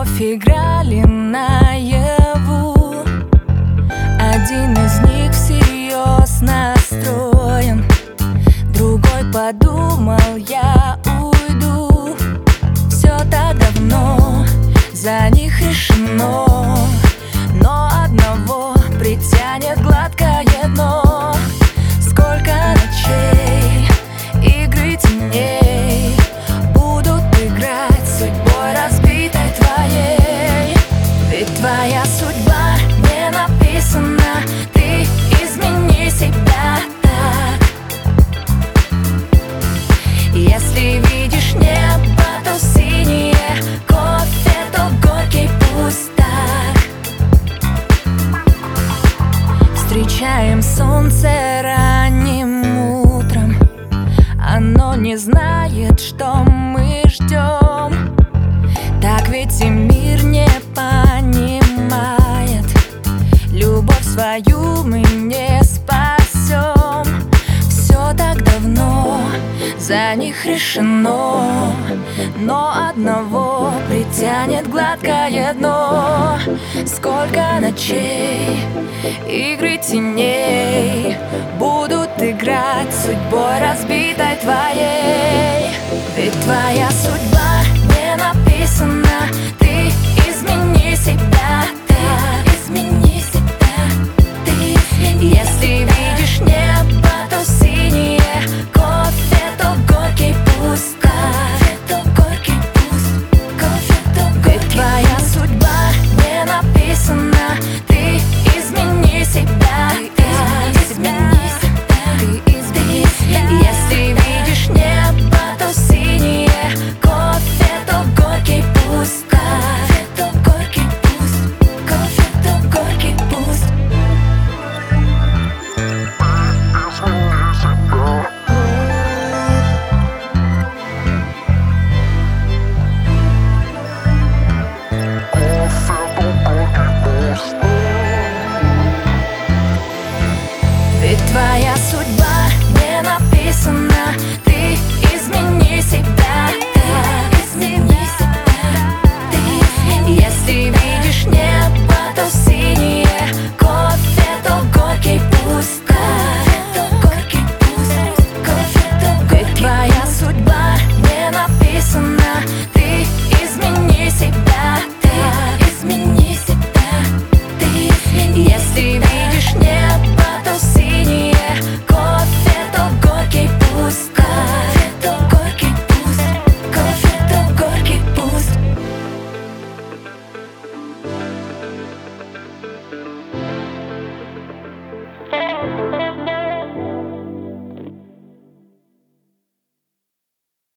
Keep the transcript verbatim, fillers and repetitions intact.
вновь играли наяву. Один из них всерьез настроен, другой подумал: я уйду. Все так давно за них решено, но одного притянет гладкое дно. Сколько ночей, игры теней будут играть судьбой разбитой твоей. Ведь твоя судьба не написана, ты измени себя так. Если видишь небо, то синее, кофе, то горький, пусть так. Встречаем солнце ранним утром, оно не знает, что мы ждем. Так ведь и мир не понимает, любовь свою мы не спасем. Все так давно за них решено, но одного притянет гладкое дно. Сколько ночей, игры теней будут играть судьбой разбитой твоей. Ведь твоя судьба